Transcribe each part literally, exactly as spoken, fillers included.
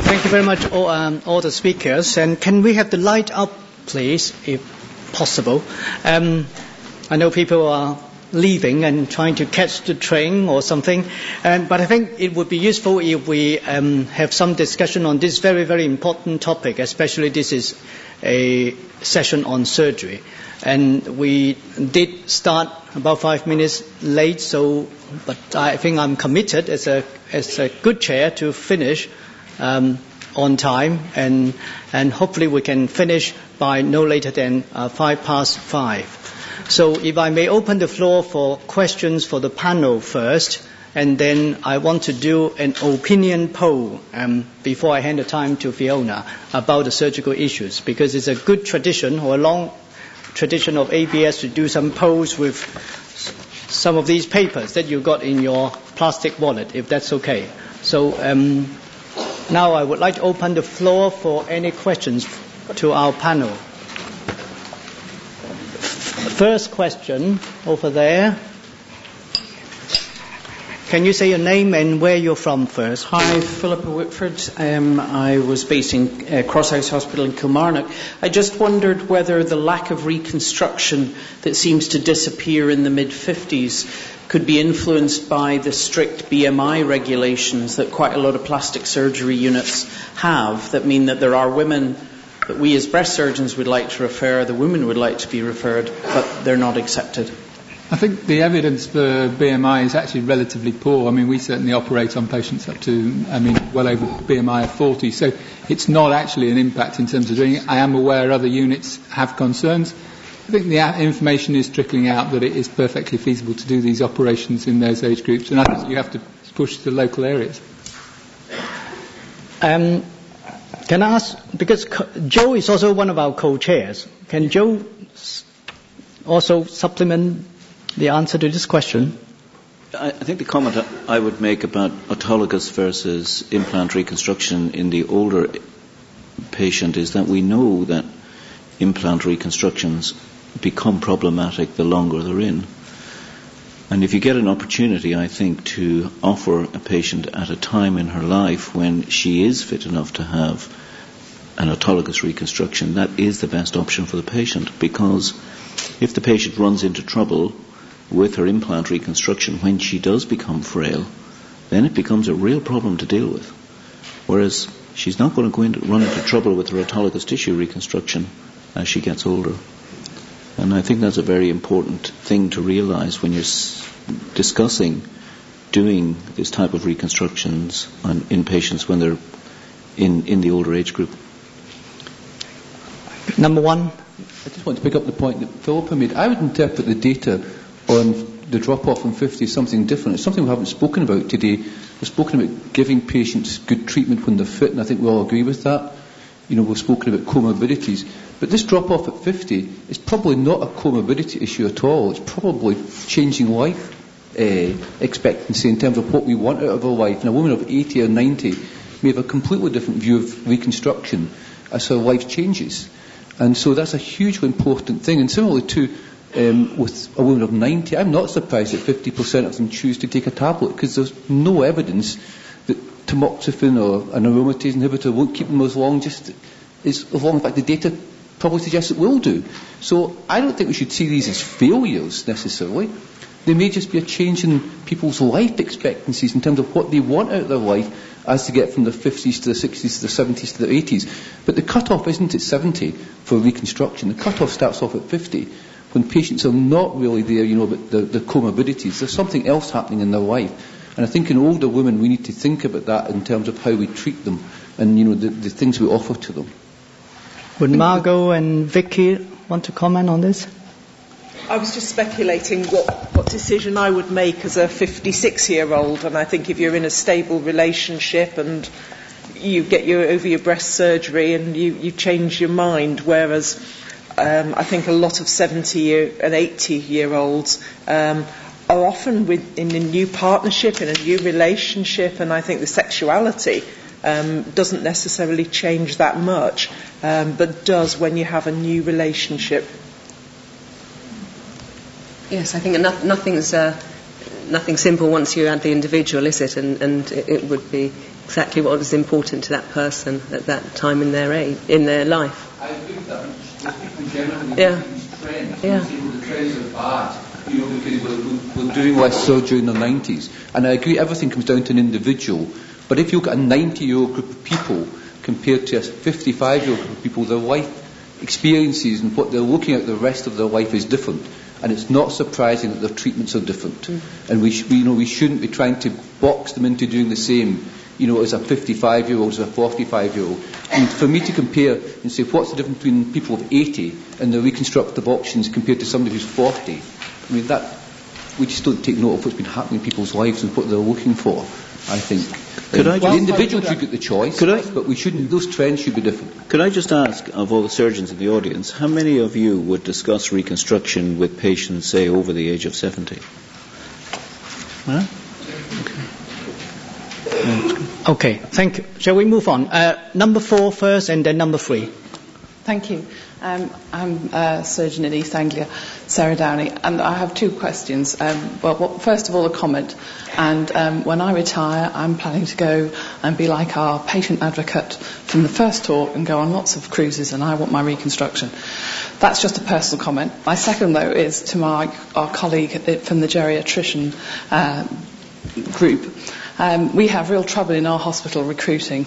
Thank you very much, all, um, all the speakers. And can we have the light up, please, if possible? Um, I know people are leaving and trying to catch the train or something, um, but I think it would be useful if we um, have some discussion on this very, very important topic, especially this is a session on surgery. And we did start about five minutes late, so but I think I'm committed as a as a good chair to finish um, on time, and and hopefully we can finish by no later than uh, five past five. So if I may open the floor for questions for the panel first, and then I want to do an opinion poll um, before I hand the time to Fiona about the surgical issues, because it's a good tradition or a long tradition of A B S to do some polls with some of these papers that you got in your plastic wallet, if that's okay. So um, now I would like to open the floor for any questions to our panel. First question over there. Can you say your name and where you're from first? Hi, Philippa Whitford. Um, I was based in uh, Crosshouse Hospital in Kilmarnock. I just wondered whether the lack of reconstruction that seems to disappear in the mid-fifties could be influenced by the strict B M I regulations that quite a lot of plastic surgery units have, that mean that there are women that we as breast surgeons would like to refer, the women would like to be referred, but they're not accepted. I think the evidence for B M I is actually relatively poor. I mean, we certainly operate on patients up to, I mean, well over B M I of forty. So it's not actually an impact in terms of doing it. I am aware other units have concerns. I think the information is trickling out that it is perfectly feasible to do these operations in those age groups. And I think you have to push the local areas. Um, can I ask, because Joe is also one of our co-chairs, can Joe also supplement the answer to this question? I think the comment I would make about autologous versus implant reconstruction in the older patient is that we know that implant reconstructions become problematic the longer they're in. And if you get an opportunity, I think, to offer a patient at a time in her life when she is fit enough to have an autologous reconstruction, that is the best option for the patient, because if the patient runs into trouble with her implant reconstruction when she does become frail, then it becomes a real problem to deal with. Whereas she's not going to go into, run into trouble with her autologous tissue reconstruction as she gets older. And I think that's a very important thing to realize when you're s- discussing doing this type of reconstructions on, in patients when they're in, in the older age group. Number one. I just want to pick up the point that Philippa made. I would interpret the data on the drop-off in fifty as something different. It's something we haven't spoken about today. We've spoken about giving patients good treatment when they're fit, and I think we all agree with that. You know, we've spoken about comorbidities. But this drop-off at fifty is probably not a comorbidity issue at all. It's probably changing life uh, expectancy in terms of what we want out of our life. And a woman of eighty or ninety may have a completely different view of reconstruction as her life changes. And so that's a hugely important thing. And similarly to um, with a woman of ninety, I'm not surprised that fifty percent of them choose to take a tablet, because there's no evidence that tamoxifen or an aromatase inhibitor won't keep them as long, just as long. In fact, the data probably suggests it will do. So I don't think we should see these as failures necessarily. They may just be a change in people's life expectancies in terms of what they want out of their life as to get from the fifties to the sixties to the seventies to the eighties. But the cut-off isn't at seventy for reconstruction. The cut-off starts off at fifty, when patients are not really there, you know, but the, the comorbidities. There's something else happening in their life. And I think in older women we need to think about that in terms of how we treat them and, you know, the, the things we offer to them. Would Margot and Vicky want to comment on this? I was just speculating what, what decision I would make as a fifty-six-year-old, and I think if you're in a stable relationship and you get your, over your breast surgery and you, you change your mind, whereas um, I think a lot of seventy and eighty-year-olds um, are often with, in a new partnership, in a new relationship, and I think the sexuality um, doesn't necessarily change that much, um, but does when you have a new relationship. Yes, I think no, nothing's uh, nothing simple once you add the individual, is it? And, and it, it would be exactly what was important to that person at that time in their age, in their life. I agree with that. People generally Yeah. use trends. Yeah. You know, the trends are bad, you know, because we're, we're doing less surgery in the nineties. And I agree, everything comes down to an individual. But if you look at a ninety-year-old group of people compared to a fifty-five-year-old group of people, their life experiences and what they're looking at the rest of their life is different. And it's not surprising that their treatments are different. Mm. And we, sh- we, you know, we shouldn't be trying to box them into doing the same, you know, as a fifty-five-year-old, as a forty-five-year-old. And for me to compare and say, what's the difference between people of eighty and the reconstructive options compared to somebody who's forty? I mean, that, we just don't take note of what's been happening in people's lives and what they're looking for, I think. Could um, I the just, individual should get the choice, could I, but we shouldn't, those trends should be different. Could I just ask, of all the surgeons in the audience, how many of you would discuss reconstruction with patients, say, over the age of seventy? Huh? Okay. Okay, thank you. Shall we move on? Uh, number four first and then number three. Thank you. Um, I'm a surgeon in East Anglia, Sarah Downey, and I have two questions. Um, well, well, first of all, a comment. And um, when I retire, I'm planning to go and be like our patient advocate from the first talk and go on lots of cruises, and I want my reconstruction. That's just a personal comment. My second, though, is to my our colleague from the geriatrician uh, group. Um, we have real trouble in our hospital recruiting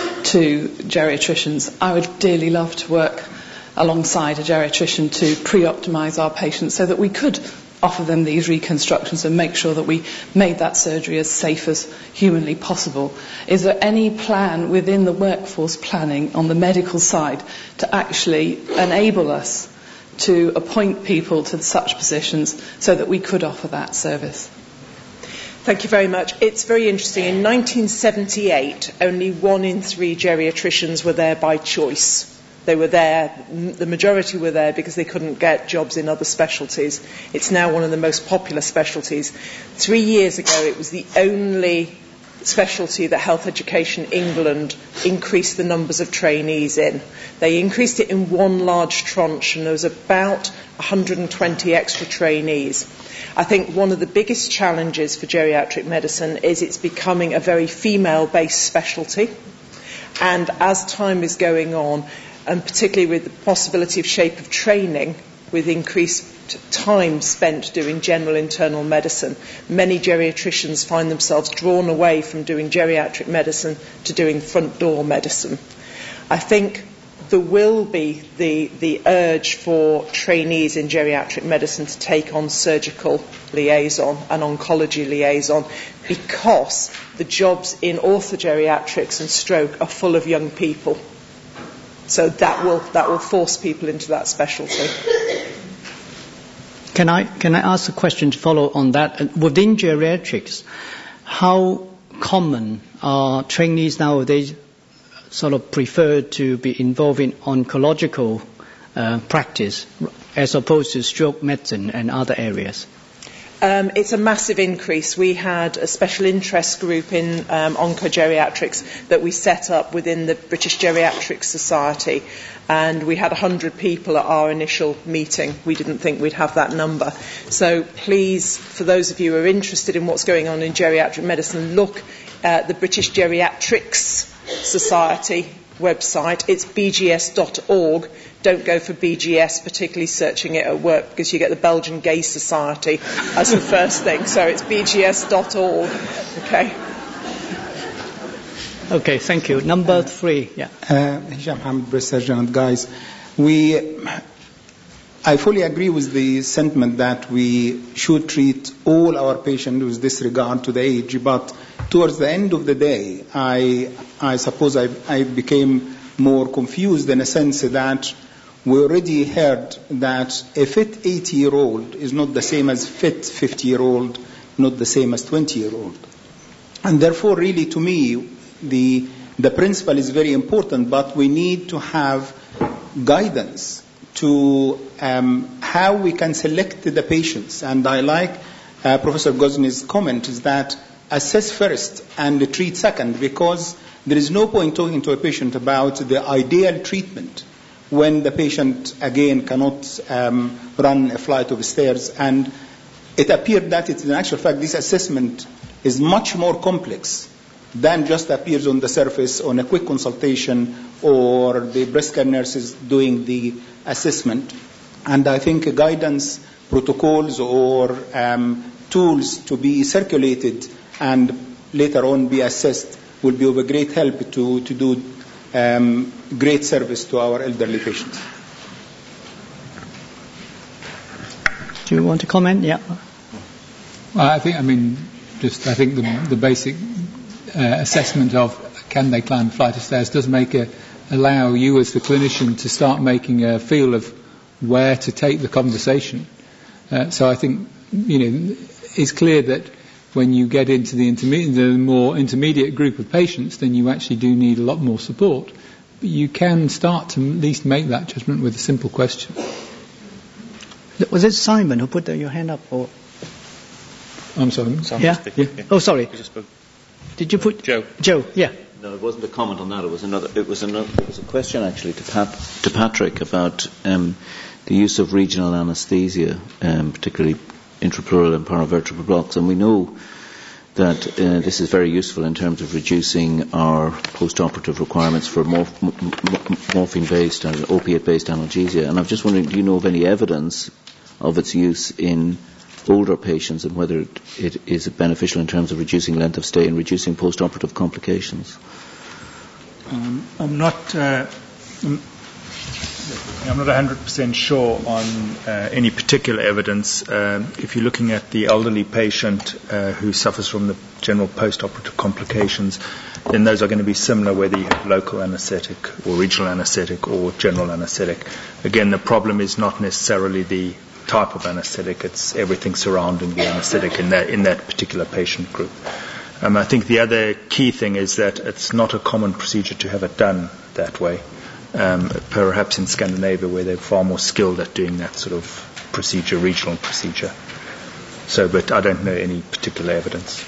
to geriatricians. I would dearly love to work alongside a geriatrician to pre-optimise our patients so that we could offer them these reconstructions and make sure that we made that surgery as safe as humanly possible. Is there any plan within the workforce planning on the medical side to actually enable us to appoint people to such positions so that we could offer that service? Thank you very much. It's very interesting. In nineteen seventy-eight, only one in three geriatricians were there by choice. They were there, the majority were there because they couldn't get jobs in other specialties. It's now one of the most popular specialties. Three years ago, it was the only specialty that Health Education England increased the numbers of trainees in. They increased it in one large tranche, and there was about one hundred twenty extra trainees. I think one of the biggest challenges for geriatric medicine is it's becoming a very female-based specialty. And as time is going on, and particularly with the possibility of shape of training, with increased time spent doing general internal medicine, many geriatricians find themselves drawn away from doing geriatric medicine to doing front door medicine. I think there will be the, the urge for trainees in geriatric medicine to take on surgical liaison and oncology liaison because the jobs in orthogeriatrics and stroke are full of young people. So that will that will force people into that specialty. Can I can I ask a question to follow on that? Within geriatrics, how common are trainees nowadays sort of prefer to be involved in oncological uh, practice as opposed to stroke medicine and other areas? Um, it's a massive increase. We had a special interest group in um, oncogeriatrics that we set up within the British Geriatric Society, and we had one hundred people at our initial meeting. We didn't think we'd have that number. So please, for those of you who are interested in what's going on in geriatric medicine, look at the British Geriatrics Society website. It's b g s dot org. Don't go for B G S, particularly searching it at work, because you get the Belgian Gay Society as the first thing. So it's b g s dot org. Okay. Okay, thank you. Number three, yeah. Uh, Hisham Hamid, breast surgeon at Guy's. We, I fully agree with the sentiment that we should treat all our patients with disregard to the age, but towards the end of the day, I, I suppose I, I became more confused in a sense that we already heard that a fit eighty-year-old is not the same as fit fifty-year-old, not the same as twenty-year-old. And therefore, really, to me, the, the principle is very important, but we need to have guidance to um, how we can select the patients. And I like uh, Professor Gosney's comment is that assess first and treat second, because there is no point talking to a patient about the ideal treatment when the patient, again, cannot um, run a flight of stairs. And it appeared that, it's, in actual fact, this assessment is much more complex than just appears on the surface on a quick consultation or the breast care nurses doing the assessment. And I think guidance, protocols or um, tools to be circulated and later on be assessed will be of a great help to, to do um, great service to our elderly patients. Do you want to comment? Yeah. Well, I think, I mean, just I think the, the basic uh, assessment of can they climb a flight of stairs does make a, allow you as the clinician to start making a feel of where to take the conversation. Uh, so I think, you know, it's clear that when you get into the, interme- the more intermediate group of patients, then you actually do need a lot more support. But you can start to at least make that judgment with a simple question. Was it Simon who put your hand up? Or? I'm sorry. Simon yeah? yeah. Oh, sorry. Did you put Joe? Joe, yeah. No, it wasn't a comment on that. It was another. It was another. It was a question actually to Pat, to Patrick about um, the use of regional anaesthesia, um, particularly intrapleural and paravertebral blocks, and we know that uh, this is very useful in terms of reducing our post-operative requirements for morph- morphine-based and opiate-based analgesia. And I'm just wondering, do you know of any evidence of its use in older patients and whether it, it is beneficial in terms of reducing length of stay and reducing post-operative complications? Um, I'm not. Uh, I'm not one hundred percent sure on uh, any particular evidence. Um, if you're looking at the elderly patient uh, who suffers from the general post-operative complications, then those are going to be similar whether you have local anaesthetic or regional anaesthetic or general anaesthetic. Again, the problem is not necessarily the type of anaesthetic, it's everything surrounding the anaesthetic in that, in that particular patient group. Um, I think the other key thing is that it's not a common procedure to have it done that way. Um, perhaps in Scandinavia where they're far more skilled at doing that sort of procedure, regional procedure. So, but I don't know any particular evidence.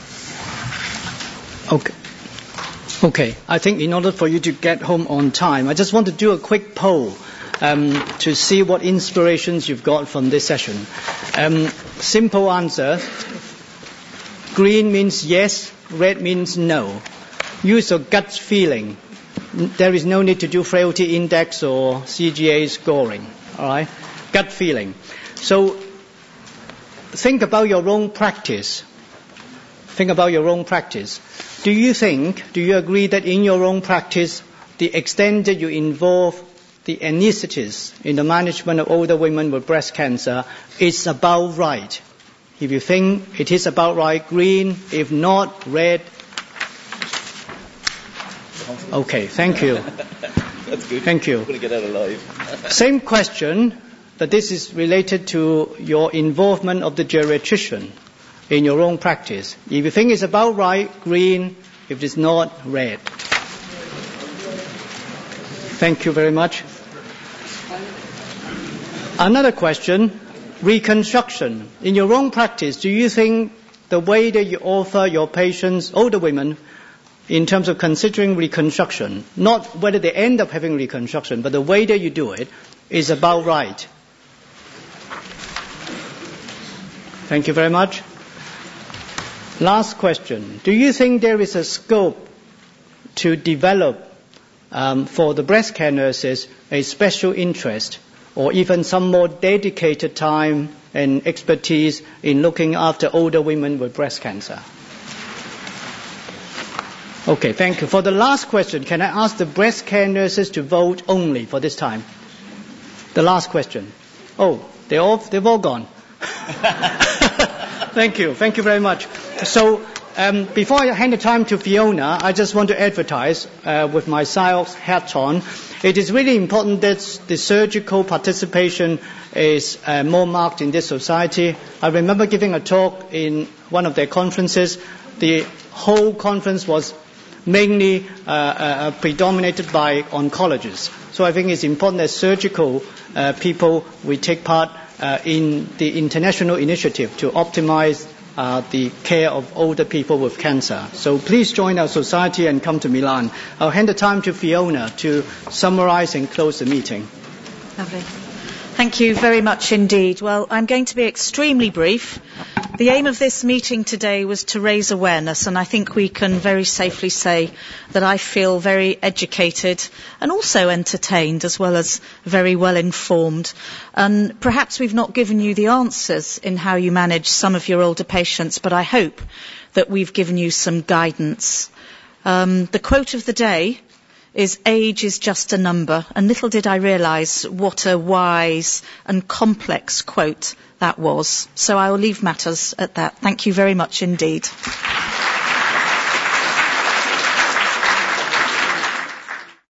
Okay. Okay. I think in order for you to get home on time, I just want to do a quick poll um, to see what inspirations you've got from this session. Um, simple answer. Green means yes, red means no. Use your gut feeling. There is no need to do frailty index or C G A scoring, all right? Gut feeling. So think about your own practice. Think about your own practice. Do you think, do you agree that in your own practice, the extent that you involve the anaesthetists in the management of older women with breast cancer is about right? If you think it is about right, green. If not, red. Okay, thank you. That's good. Thank you. I'm going to get out alive. Same question, but this is related to your involvement of the geriatrician in your own practice. If you think it's about right, green. If it's not, red. Thank you very much. Another question, reconstruction. In your own practice, do you think the way that you offer your patients, older women, in terms of considering reconstruction, not whether they end up having reconstruction, but the way that you do it is about right? Thank you very much. Last question. Do you think there is a scope to develop um, for the breast care nurses a special interest or even some more dedicated time and expertise in looking after older women with breast cancer? Okay, thank you. For the last question, can I ask the breast care nurses to vote only for this time? The last question. Oh, they're all, they've all gone. Thank you. Thank you very much. So um, before I hand the time to Fiona, I just want to advertise uh, with my sales hat on. It is really important that the surgical participation is uh, more marked in this society. I remember giving a talk in one of their conferences. The whole conference was mainly uh, uh, predominated by oncologists. So I think it's important that surgical uh, people, we take part uh, in the international initiative to optimize uh, the care of older people with cancer. So please join our society and come to Milan. I'll hand the time to Fiona to summarize and close the meeting. Lovely. Thank you very much indeed. Well, I'm going to be extremely brief. The aim of this meeting today was to raise awareness, and I think we can very safely say that I feel very educated and also entertained, as well as very well informed. And perhaps we've not given you the answers in how you manage some of your older patients, but I hope that we've given you some guidance. Um, the quote of the day is age is just a number, and little did I realise what a wise and complex quote that was. So I will leave matters at that. Thank you very much indeed.